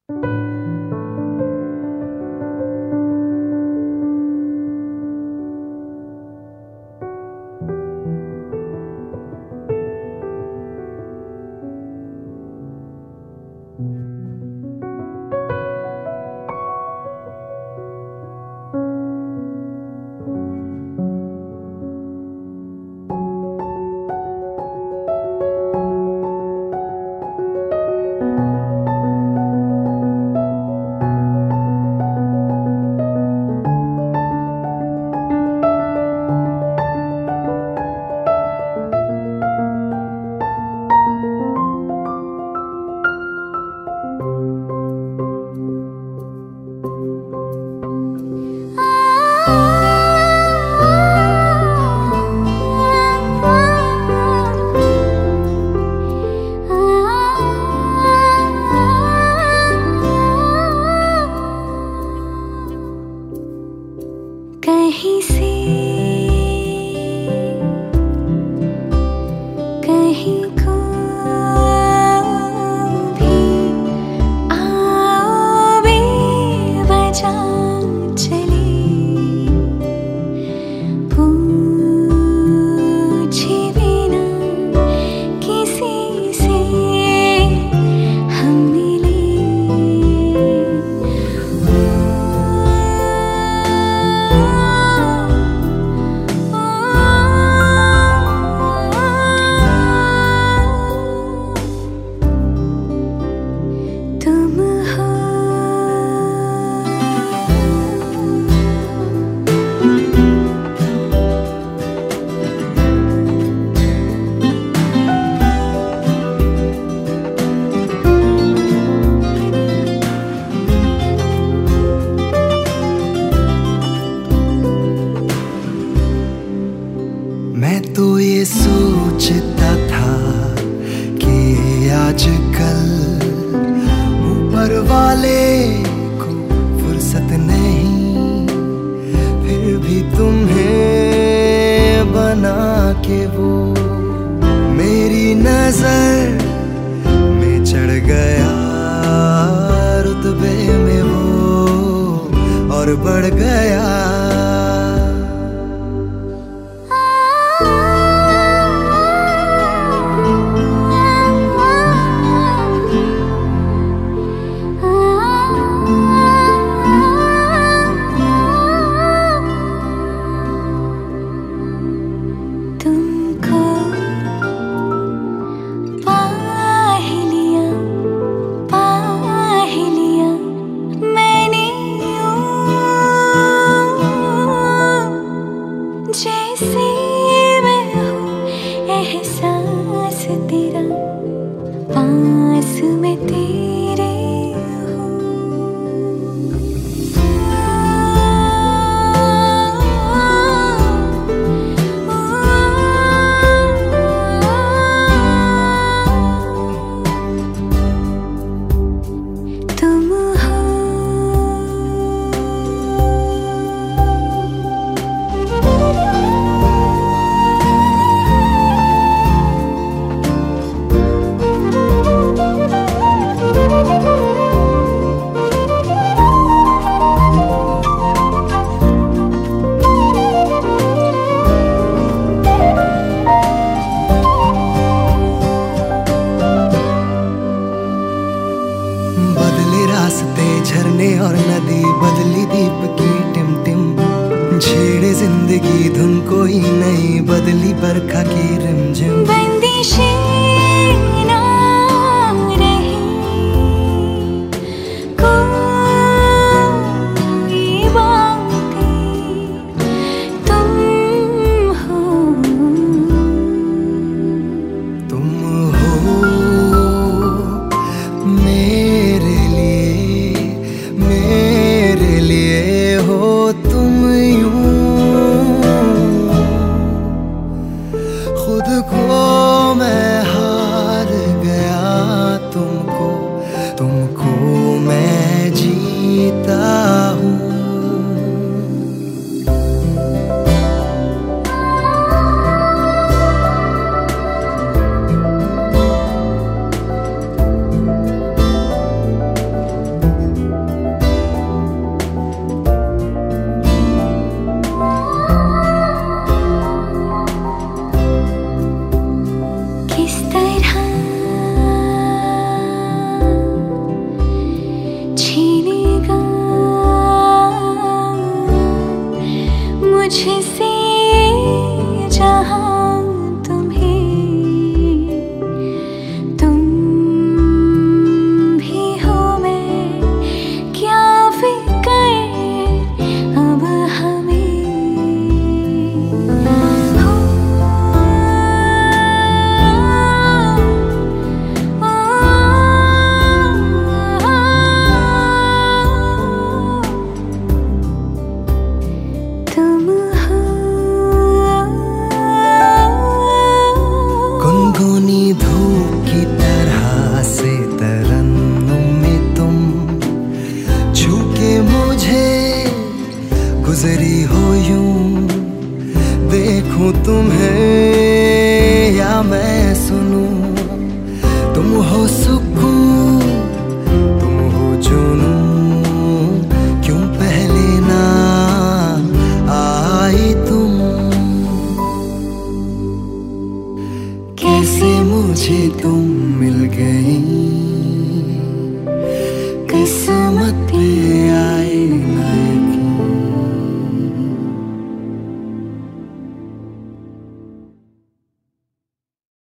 कहीं से कहीं को भी आओ बेवजह चली, पूछे बिना किसी से हम मिले। मैं तो ये सोचता था कि आजकल ऊपर वाले को फुर्सत नहीं, फिर भी तुम्हें बना के वो मेरी नजर में चढ़ गया, रुतबे में वो और बढ़ गया। तुमको पा ही लिया मैंने जैसे मैं हूँ, एहसास तेरा पास में तेरे हूँ। तुम हो बदले रास्ते, झरने और नदी, बदली दीप की टिमटिम, छेड़े जिंदगी धुन कोई नहीं, बदली बरखा की रिमझिम। बंदिशें ना रही कोई बातें, तुम हो मेरे लिए हो तुम यूं, खुद को मैं गुजरी हो यूं, देखूं तुम्हें या मैं सुनूं, तुम हो सुकून तुम हो जुनूं, क्यों पहले ना आई तुम। कैसे मुझे तुम मिल गई, किस्मत पे आए ना